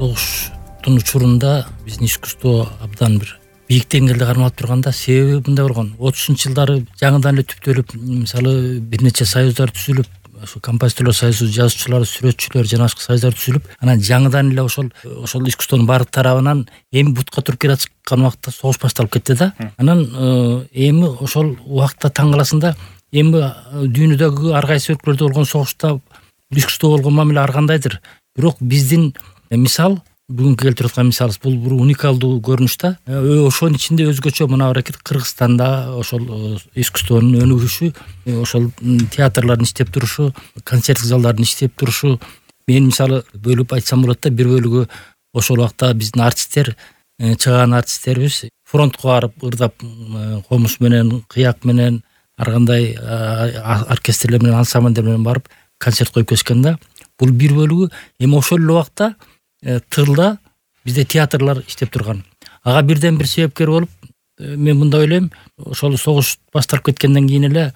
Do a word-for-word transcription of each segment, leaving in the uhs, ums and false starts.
согуштун учурунда биздин искусство абдан бир бийик деңгээлде кармалып турганда себеби мындай болгон. отузунчу жылдары жаңыдан эле түптөлүп, мисалы бир нече союздар түзүлүп, ошо композиторлор союзу, жазуучулар, сүрөтчүлөр жана башка союздар түзүлүп, анан жаңыдан эле ошол ошол искусствонун баардык тарабынан эми бутка туруп келаткан убакта согуш башталып кетти да. Анан эми ошол убакта таң каласың да, эми дүйнөдөгү ар кайсы өлкөлөрдө болгон согушта искусство болгон мамиле ар кандайдыр. Бирок биздин мисал, бүгүнкү келтирип аткан мисалыбыз бул бир уникалдуу көрүнүш да. Ошонун ичинде өзгөчө мына аракет Кыргызстанда ошол искусствонун өнүгүшү, ошол театрлардын иштеп турушу, концерттик залдардын иштеп турушу. Мен мисалы бөлүп айтсам болот да, бир бөлүгү ошол убакта биздин артисттер, чыгаан артисттерибиз фронтко барып ырдап, комуш менен, кыяк менен, ар кандай оркестрлер менен, ансамбльдер менен барып концерт коюп кетишкен да. Бул бир бөлүгү. Эми ошол эле убакта тылда бизде театрлар иштеп турган. Ага бирден бир себепкер болуп, мен мындай ойлойм, ошол согуш башталып кеткенден кийин эле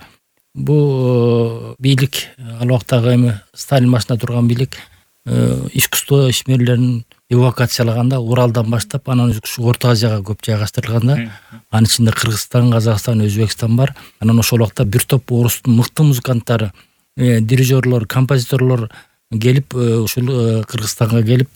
бул бийлик, ал убактагы эми Сталин башында турган бийлик искусство ишмерлерин эвакуациялаганда Уралдан баштап, анан ушу Орто Азияга көп жайгаштырылган да. Анын ичинде Кыргызстан, Казакстан, Өзбекстан бар. Анан ошол убакта бир топ орустун мыкты музыканттары, дирижерлор, композиторлор келип, ушул Кыргызстанга келип,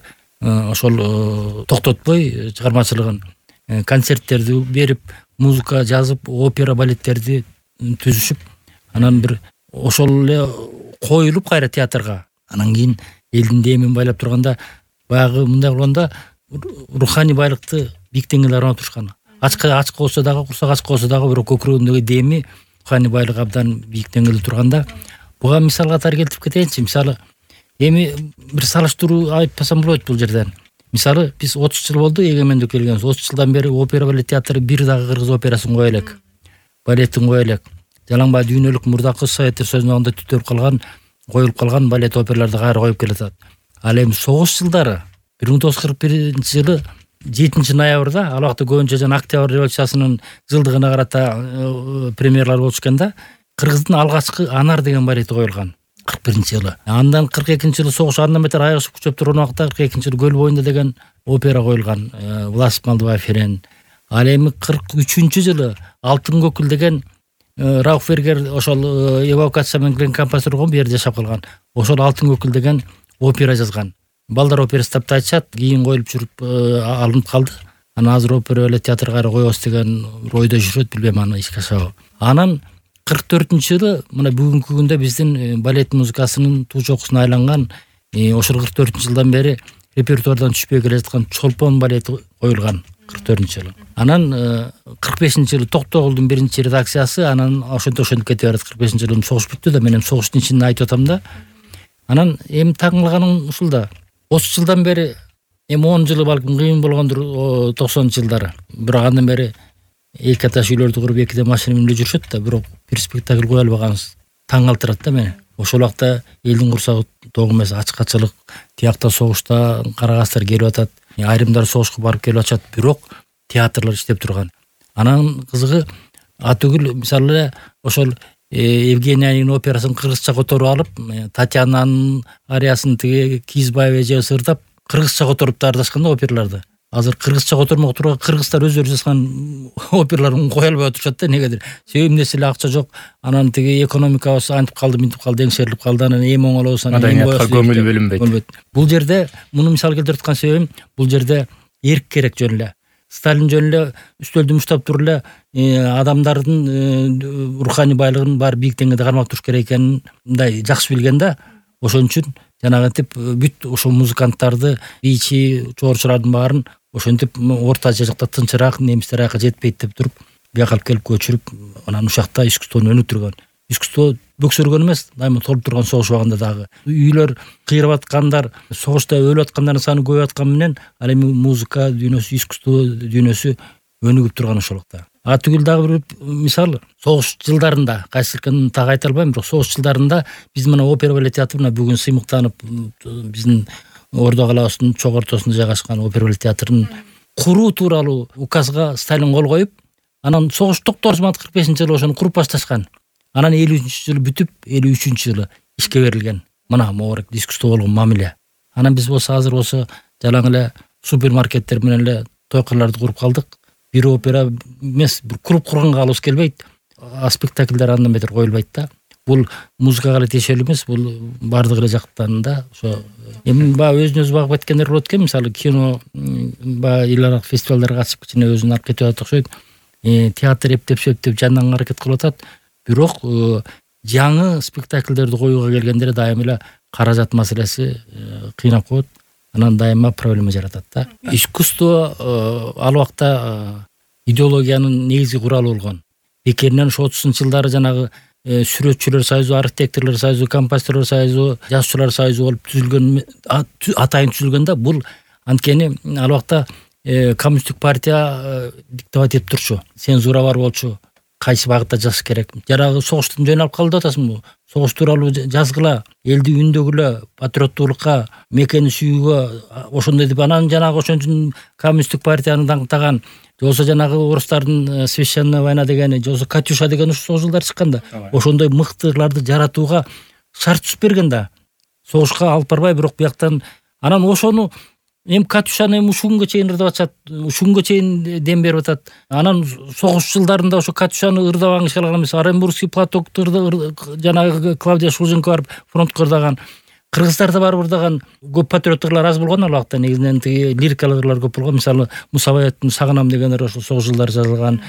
ошол токтотпой чыгармачылыгын, концерттерди берип, музыка жазып, опера, балеттерди түзүшүп, анан бир ошол эле коюлуп кайра театрга. Анан кийин элдин демин байлап турганда, баягы мындай болгондо руханий байлыкты бийик деңгээлде кармап турушкан. Ачка ачка болсо дагы, курсак ачка болсо дагы бирок көкүрөгүндөгү деми руханий байлык абдан бийик деңгээлде турганда, буга мисал катары келтирип кетейинчи. Мисалы, эми бир салыштыруу айтпасам болот бул жерден. Мисалы, биз отуз жыл болду эгемендик келгенбиз. отуз жылдан бери опера балет театры бир дагы кыргыз операсын кое элек, балетин кое элек. Жалаңбай дүйнөлүк мурдакы советтер союзунда түтөлүп калган, коюлуп калган балет оперларды кайра коюп келатат. Ал эми согуш жылдары бир миң тогуз жүз кырк биринчи жылы жетинчи ноябрда, ал убакта көбүнчө жана Октябрь революциясынын жылдыгына карата премьерлар болушканда, Кыргыздын алгачкы Анар деген балети коюлган кырк биринчи жылы. Андан кырк экинчи жылы согуш андан бетер айыгышып күчөп турган убакта кырк экинчи жылы Көл боюнда деген опера коюлган, Влас Малдыбаев эрен. Ал эми кырк үчүнчү жылы Алтын көкүл деген Рауфбергер ошол эвакуация менен келген композитор болгон, бу жерде жашап калган. Ошол Алтын көкүл деген опера жазган. Балдар операсы деп айтышат, кийин коюлуп жүрүп алынып калды. Анан азыр опера эле театр кайра коебуз деген ойдо жүрөт, билбейм аны ишке ашабы. Анан кырк төртүнчү жылы мына бүгүнкү күндө биздин балет музыкасынын туу чокусуна айланган, ошол кырк төртүнчү жылдан бери репертуардан түшпөй келе жаткан Чолпон балети коюлган кырк төртүнчү жылы. Анан кырк бешинчи жылы Токтогулдун биринчи редакциясы, анан ошентип ошентип кете берет. кырк бешинчи жылы согуш бүттү да, мен эми согуштун ичинде айтып атам да. Анан эми таң калганым ушул да. отуз жылдан бери, эми он жылы балким кыйын болгондур токсонунчу жылдары. Бирок андан бери эки этаж үйлөрдү куруп, экиде машина менен жүрүшөт да, бирок бир спектакль кое албаганбыз. Таң калтырат да мени. Ошол убакта элдин курсагы ток эмес, ачкачылык, тиякта согушта карагастар келип атат, айрымдары согушка барып келип атышат, бирок театрлар иштеп турган. Анан кызыгы, атүгүл мисалы ошол Евгенияның операсын кыргызча которуп алып, Татьянанын ариясын тиги Кизбаева эже ырдап, кыргызча которуп дардашканда оперларды. Азыр кыргызча котормок турган кыргыздар өздөрү жазган оперларын кое албай отурушат да, негедир. Себеби эмнеси эле акча жок. Анан тиги экономикабыз антип калды, минтип калды, эңшерилип калды. Анан эми оңолобуз, анан маданиятка көңүл бөлүнбөйт. Бул жерде муну мисал келтирип аткан себебим, бул жерде эрк керек жөн эле. Сталин жөн эле үстөлдү муштап туруп эле адамдардын руханий байлыгын баары бийик деңгээлде кармап туруш керек экенин мындай жакшы билген да. Ошон үчүн жанагынтип бүт ошол музыканттарды, бийчи, чоорчулардын баарын ошентип Орто Азия жакта тынчыраак, немистер аяка жетпейт деп туруп, бияка алып келип көчүрүп, анан ушакта искусствону өнүктүргөн. Искусство бөксөргөн эмес, дайыма толуп турган согуш убагында дагы. Үйлөр кыйрап аткандар, согушта өлүп аткандардын саны көбөйүп аткан менен, ал эми музыка дүйнөсү, искусство дүйнөсү өнүгүп турган ошол убакта. А түгүл дагы бир мисал, согуш жылдарында, кайсылыкын так айта албайм, бирок согуш жылдарында биз мына опера балет театрына бүгүн сыймыктанып, биздин Ордо калабасынын чок ортосунда жайгашкан опера балет театрын куруу тууралуу указга Сталин кол коюп, анан согуш токтогуз мart кырк бешинчи жылы ошону куруп башташкан. Анан элүү үчүнчү жылы бүтүп, элүү үчүнчү жылы ишке берилген. Мына могорек искусство болгон мамиле. Анан биз болсо азыр болсо жалаң эле супермаркеттер менен эле той-кырларды куруп калдык. Бир опера эмес, бир клуб курганга алыс келбейт. А спектакльдер андан бетер коюлбайт да. Бул музыкага эле тиешелүү эмес, бул бардык эле жактарында ошо эми баягы өзүнө-өзү багып кеткендер болот экен. Мисалы кино баягы эл аралык фестивалдарга катышып кичине өзүн алып кетип атат окшойт. Театр эптеп-сөптөп жандан аракет кылып атат. Бирок жаңы спектакльдерди коюуга келгенде дайыма эле каражат маселеси кыйнап коет. Анан дайыма проблема жаратат да. Искусство ал убакта идеологиянын негизги куралы болгон. Бекеринен ошо отузунчу жылдары жанагы сүрөтчүлөр союзу, архитекторлор союзу, композиторлор союзу, жазуучулар союзу болуп түзүлгөн, атайын түзүлгөн да. Бул анткени ал убакта коммунисттик партия диктовать этип турчу. Цензура бар болчу. Кайсы багытта жазыш керек. Жарагы согуштун жөнү алып калды атасыңбы? Согуш тууралуу жазгыла, элди үндөгүлө, патриоттуулукка, мекени сүйүүгө, ошондой деп анан жанагы ошон үчүн коммунисттик партияны даңктаган, болсо жанагы орустардын священная война дегени, болсо Катюша деген ошол жылдар чыкканда, ошондой мыктыларды жаратууга шарт түзүп берген да. Согушка алып барбай, бирок бияктан анан ошону эми Катюшаны эми ушул күнгө чейин ырдап атышат, ушул күнгө чейин дем берип атат. Анан согуш жылдарында ошо Катюшаны ырдабаган иш кылган эмес. Оренбургский платокты жанагы Клавдия Шульженко барып фронтко ырдаган. Кыргыздар да барып ырдаган. Көп патриоттурлар аз болгон ал убакта, негизинен тиги лирикалыклар көп болгон. Мисалы Мусабаевдин Сагынам деген ыры ошо согуш жылдары жазылган.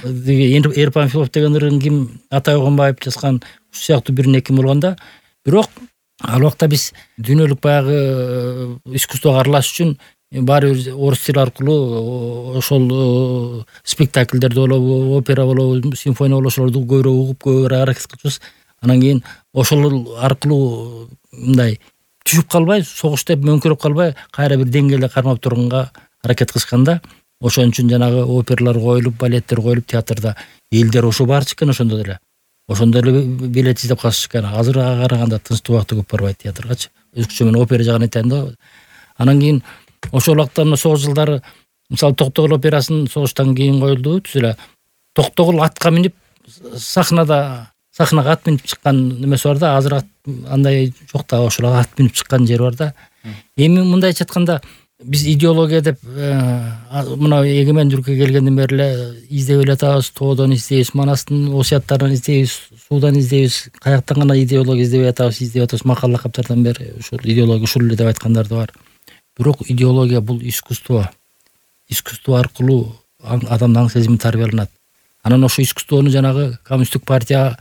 Эр Памфилов деген ырын ким Атай Огонбаев жазган, ушул сыяктуу бир неки болгонда. Бирок ал убакта биз дүйнөлүк баягы искусствого аралаш үчүн баары бир орус тили аркылуу ошол спектакльдерди болобу, опера болобу, симфония болобу ошолорду көбүрөөк угуп, көбүрөөк аракет кылчубуз. Анан кийин ошол аркылуу мындай түшүп калбай, согуш деп мөңкөрөп калбай, кайра бир деңгээлде кармап турганга аракет кылышканда, ошон үчүн жанагы опералар коюлуп, балеттер коюлуп, театрда элдер ошо барчу экен ошондо деле. Ошондо эле билет издеп калышчу экен. Азырга караганда тынчтуу убакта көп барбайт театргачы. Өзгөчө мен опера жагын айтайын да. Анан кийин ошол убакта согуш жылдары мисалы Токтогул операсын согуштан кийин коюлду. Түз эле Токтогул атка минип сахнада сахнага ат минип чыккан немеси бар да. Азыр андай жок да, ошол ат минип чыккан жери бар да. Эми мындайча айтканда биз идеология деп мына эгемендүүлүккө келгенден бери эле издеп эле атабыз, тоодон издейбиз, Манастын осуяттарын издейбиз, суудан издейбиз, каяктан гана идеология издебей атабыз, издеп атабыз, макал лакаптардан бери ушул идеология ушул эле деп айткандар да бар. Бирок идеология бул искусство. Искусство аркылуу адамдын аң сезими тарбияланат. Анан ошо искусствону жанагы коммунисттик партия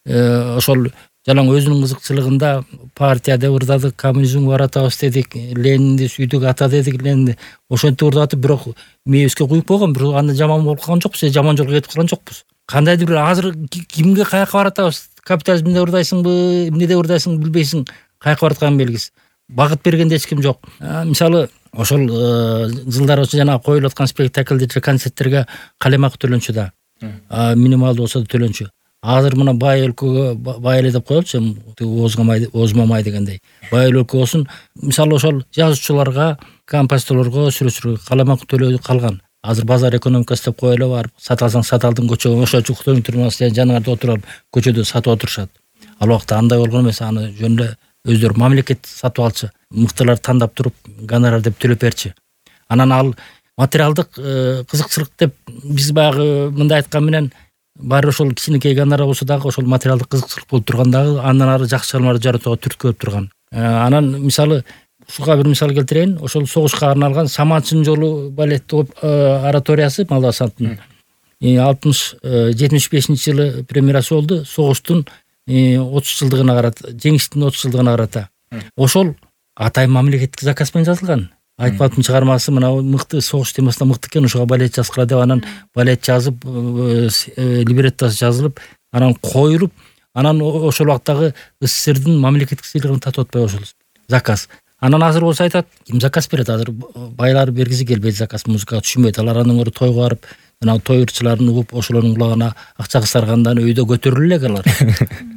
ошол жалаң өзүнүн кызыкчылыгында партия деп ырдадык, коммунизмге баратабыз дедик, Ленинди сүйдүк, ата дедик, Ленинди ошентип ырдатып, бирок мээбизге куюп койгон, бирок анда жаман болуп калган жокпуз, жаман жолго кетип калган жокпуз. Кандайдыр бир азыр кимге каяка баратабыз, капитализмде ырдайсыңбы, эмнеде ырдайсың билбейсиң, каяка бараткан белгисиз. Багыт бергенде эч ким жок. Мисалы ошол жылдар ошо жана коюлуп аткан спектакльдер, концерттерге калем акы төлөнчү да. Минималдуу болсо да төлөнчү. Азыр мына бай өлкөгө бай эле деп коелучу, озмамай, озмамай дегендей. Бай өлкө болсун, мисалы ошол жазуучуларга, композиторлорго, сүрөтчүлөргө калем акы төлөй калган. Азыр базар экономикасы деп кое эле барып, сата алсаң сата алдың көчөгө, ошо чуктун турмасы жаныңарда отуруп көчөдө сатып отурушат. Ал убакта андай болгон эмес, аны жөн эле өздөрү мамлекет сатып алчу. Мыктылар тандап туруп, гонорар деп төлөп берчү. Анан ал материалдык кызыкчылык деп биз баягы мындай айткан менен баары ошол кичинекей гонорар болсо дагы ошол материалдык кызыкчылык болуп тургандагы андан ары жакшы чыгармаларды жаратууга түрткү болуп турган. Анан мисалы ушуга бир мисал келтирейин. Ошол согушка арналган Саманчынын жолу балет ораториясы Молдова санатынын алтымыш жетимиш бешинчи жылы премьерасы болду. Согуштун отуз жылдыгына карата, жеңиштин отуз жылдыгына карата. Ошол атайын мамлекеттик заказ менен жазылган. Айтматовдун чыгармасы мына мыкты согуш темасына мыкты экен, ошого балет жазгыла деп анан балет жазып, либреттосы жазылып, анан коюлуп, анан ошол убактагы СССРдин мамлекеттик сыйлыгын татып атпай ошол заказ. Анан азыр болсо айтат, ким заказ берет? Азыр байлар бергиси келбейт заказ, музыкага түшүнбөйт. Алар андан көрө тойго барып, жана той ырчыларын угуп, ошолордун кулагына акча кысаргандан өйдө көтөрүлө элек алар.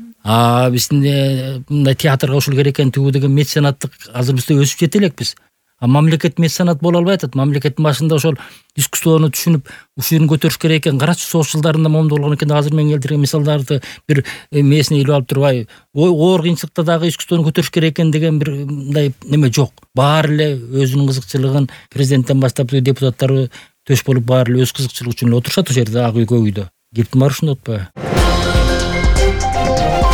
А биздин мындай театрга ушул керек экен, тигүү деген меценаттык азыр бизде өсүп жете элекпиз. А мамлекет меценат боло албай атат. Мамлекеттин башында ошол искусствону түшүнүп ушуну көтөрүш керек экен. Карачы соғуш жылдарында момундай болгон экен. Азыр мен келтирген мисалдарды бир мээсине илип алып турбай, оор кыйынчылыкта дагы искусствону көтөрүш керек экен деген бир мындай неме жок. Баары эле өзүнүн кызыкчылыгын президенттен баштап депутаттары төш болуп баары эле өз кызыкчылыгы үчүн эле отурушат ошол жерде, Ак үйгө үйдө. Кептин баары ушунда атпайбы?